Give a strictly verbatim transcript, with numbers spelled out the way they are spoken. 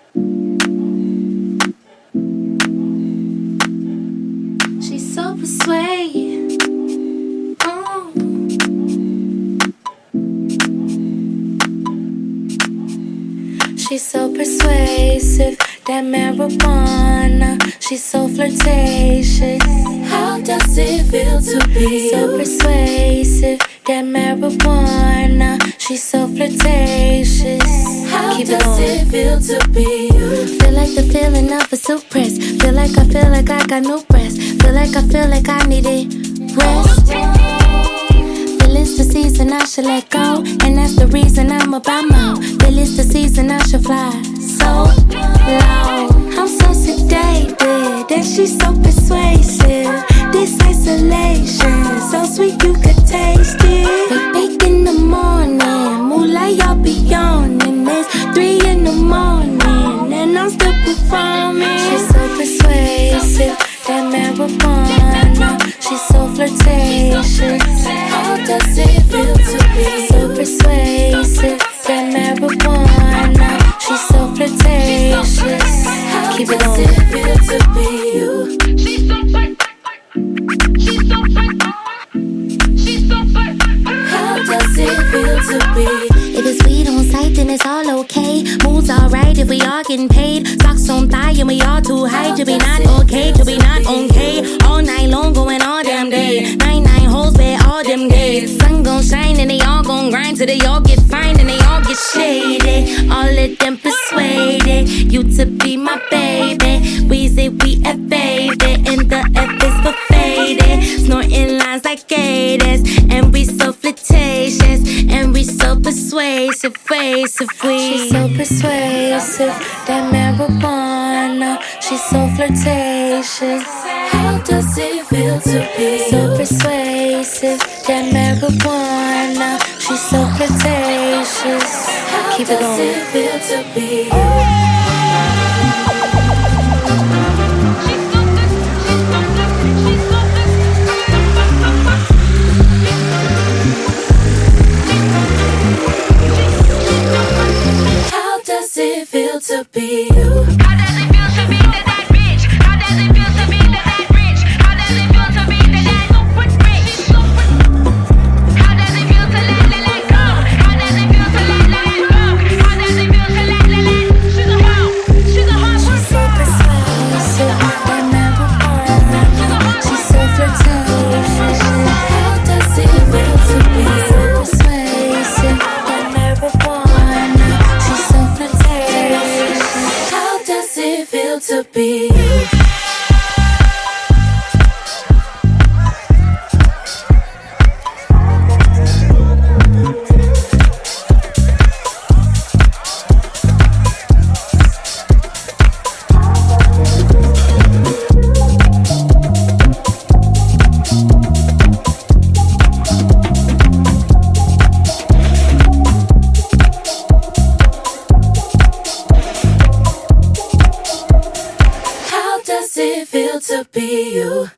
She's so persuasive. Oh. She's so persuasive. That marijuana. She's so flirtatious. How does it feel to be so persuasive? That marijuana. She's so flirtatious. How Keep does it, it feel to be you? Feel like the feeling of a suppress. Feel like I feel like I got no breasts. Feel like I feel like I needed rest. Feel it's the season I should let go, and that's the reason I'm about more. Feel it's the season I should fly so low. I'm so sedated, and she's so persuasive. This isolation, so sweet you could taste it. Bake, bake in the morning, moonlight y'all be yawning. It's three in the morning, and I'm still performing. She's so persuasive, that marijuana. She's so flirtatious. How does it feel to be so persuasive? That marijuana. She's so flirtatious. How Keep it does it feel to be you? She's so flirt. She's so flirt. She's so flirt. How does it feel to be? If it's weed on sight, then it's all okay. Mood's alright if we all getting paid. Socks on thigh and we all too high to be not okay, to be not okay. All night long going all damn day. Nine nine holes where all them days. Sun gon' shine and they all gon' grind till they all get fine and they all get shaded. All of them persuaded you to be my baby. Weezy, we a favorite, and the F is for faded. Snorting lines like gators, and we so flirtatious, and we so persuasive, persuasive. We She's so persuasive, that marijuana. She's so flirtatious. How does it feel to be so persuasive, that marijuana. She's so flirtatious. How Keep does it going. it feel to be you? How does it feel to be you? How does it feel to be that that rich? How does it feel to be that that rich? How does it feel to be that that super rich? How does it feel to let let let go? How does it feel to let let let go? How does it feel to let let let? She's a hoe. She's a hoe. She's so persuasive, that marijuana. She's so flirtatious. How does it feel to be so persuasive, that marijuana. She's so flirtatious. How does it feel to be you? How does it feel to be you?